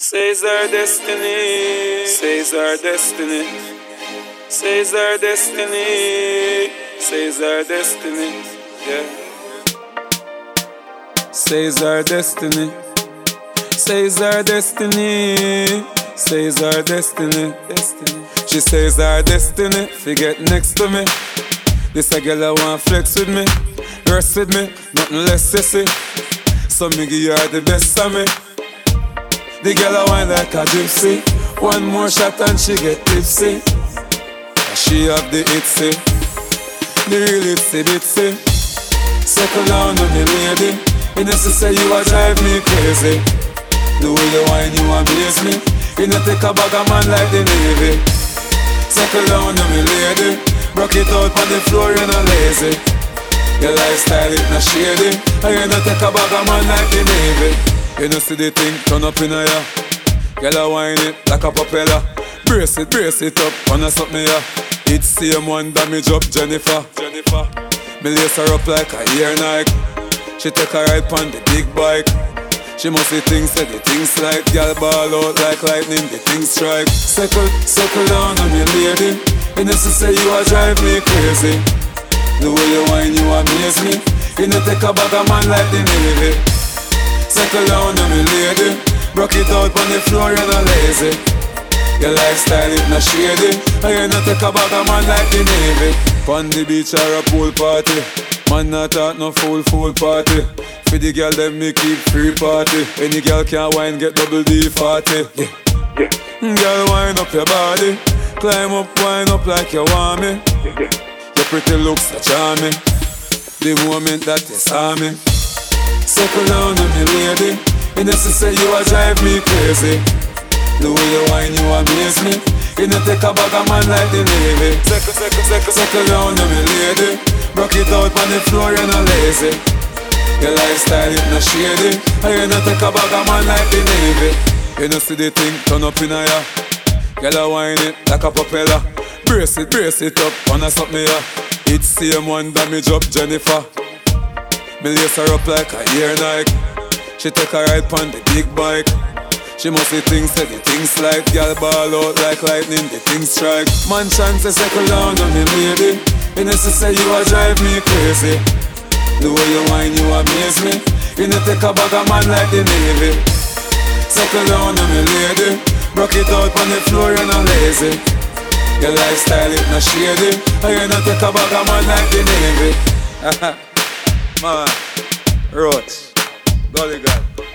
Says our destiny, says our destiny, says our destiny, says our destiny, yeah. Says our destiny, says our destiny, says our destiny, destiny. She says our destiny, fi get next to me. This a girl I want flex with me, rest with me, nothing less sissy. So me give her the best of me. The girl I wine like a gypsy. One more shot and she get tipsy. She have the itsy, the real itsy bitsy. Settle down on me lady. You know she say you a drive me crazy. The way you wine you amaze me. You know take a bag of man like the Navy. Settle down on me lady. Rock it out on the floor you no lazy. Your lifestyle it not shady. And you know take a bag of man like the Navy. You know see the thing turn up in a ya. Girl a wine it like a propeller. Brace it up, wanna suck me ya. It's same one damage up Jennifer. Me lace her up like a ear Nike. She take a ride on the big bike. She must see things, say the things like. Girl ball out like lightning, the things strike. Circle down on me lady. You know she say you a drive me crazy. The way you wine you amaze me. You know take a bag of man like the Navy. Circle down on me lady. Rock it out on the floor you no lazy. Your lifestyle it not shady. And you know take a bag of man like the Navy. On the beach or a pool party. Man not talk no fool party. For the girl them me keep free party. Any girl can wine get double D40. Yeah. Girl wine up your body. Climb up, wine up like you want me. Your pretty looks are charming. The moment that you saw me. Circle down on me lady. You know she say you a drive me crazy. The way you wine you amaze me. You know take a bag of man like the Navy. Circle down on me lady. Rock it out on the floor you no lazy. Your lifestyle it not shady. And you know take a bag of man like the Navy. You know see the thing turn up in a ya. Girl a wine it like a propeller. Brace it up, wanna suck me ya. It's same one damage up Jennifer. Me lace her up like a ear Nike. She take a ride on the big bike. She must see things, say the things like. Girl ball out like lightning, the things strike. Man chance to settle down on me lady. You know she say you a drive me crazy. The way you wine you amaze me. You know take a bag of man like the Navy. Settle down on me lady. Rock it out on the floor you no lazy. Your lifestyle it not shady. And you know take a bag of man like the Navy. Man, Roach, Golly God.